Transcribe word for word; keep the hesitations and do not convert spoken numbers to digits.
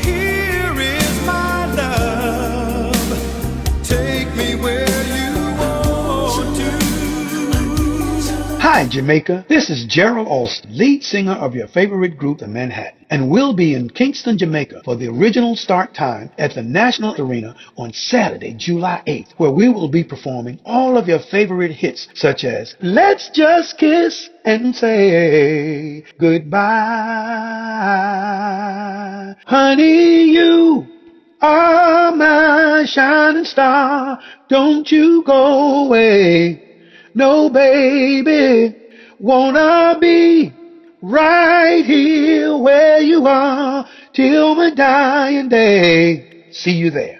Here is my love. Take me where you want to. Hi, Jamaica. This is Gerald Alston, lead singer of your favorite group, The Manhattan, and we'll be in Kingston, Jamaica for the original start time at the National Arena on Saturday, July eighth, where we will be performing all of your favorite hits such as Let's Just Kiss and Say Goodbye. Honey, you are my shining star. Don't you go away. No, baby, wanna be right here where you are till my dying day. See you there.